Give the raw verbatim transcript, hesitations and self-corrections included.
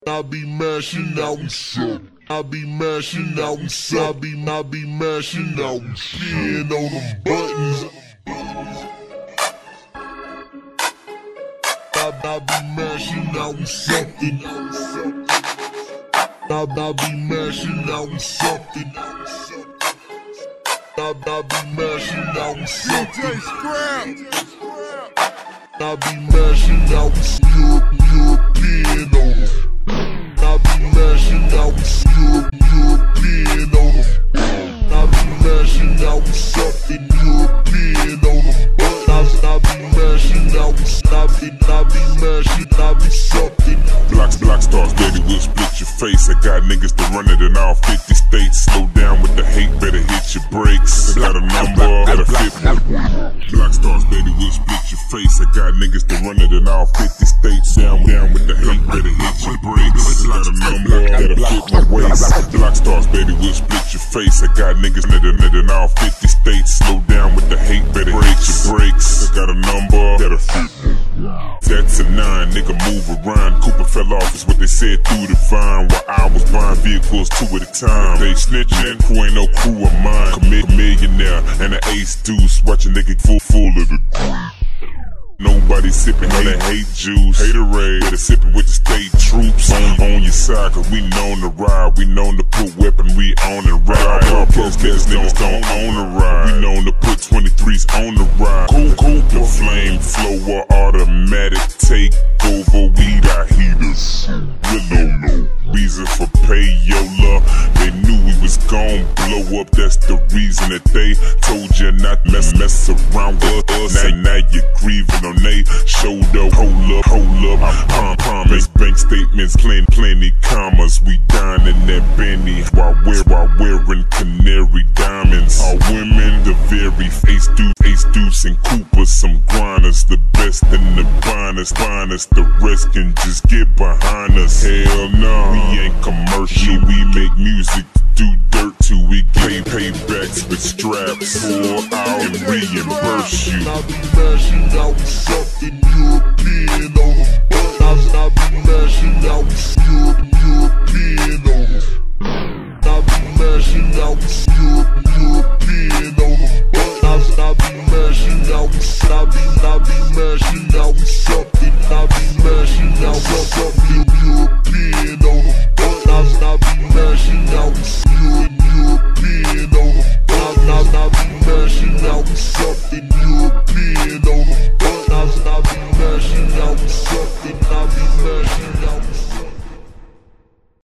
I be mashing out some. I be mashing out some. I be, I be mashing out skin on them buttons. I, I be mashing out something. I, I be mashing out something. I, I be mashing out something. I be mashing out Europe, European on them. I be mashing out Europe, European on them. I be mashing out something European on them. But I, I be mashing out, I be, I be mashing, I be something. Blocks, block stars, baby, we'll split your face. I got niggas to run it in all fifty states. Slow down with the hate, better hit your brakes. Got a number that'll fit me. Block stars, baby, we'll split your face. I got niggas to run it in all fifty states. Down, down with the hate, better hit your brakes. Got a number that'll fit my waist. Block stars, baby, we'll split your face. I got niggas to run it in all fifty states. Slow down with the hate, better hit your brakes. Got a number that'll fit me. That's a nine, nigga move around. Cooper fell off is what they said through the vine. While I was buying vehicles two at a time. They snitching, crew ain't no crew of mine. Commit millionaire and an ace deuce. Watch a nigga full full of the nobody sipping on that hate juice. Haterade, better sipping with the state troops on, on your side, cause we known to ride. We known to put weapon, we on and ride. Cause cause niggas don't own the ride. We known to put twenty-threes on the ride. Cool, cool. The flame flower automatic take over. We got heaters. Really no reason for payola. They knew we was gon' blow up. That's the reason that they told you not mess mess around with us. Now, now you're grieving on they shoulder. Hold up, hold up. I promise. Bank statements, plenty, plenty commas. We dine in that Benny while we're while wearing canary diamonds. All women, the very face deuce, ace deuce and Cooper, some grinders, the best in the finest, finest. The rest can just get behind us. Hell no, we ain't commercial. We make music to do dirt till we get paybacks with straps. Pull out and reimburse you. I be mashing out something European on them. But I, I be mashing out Europe.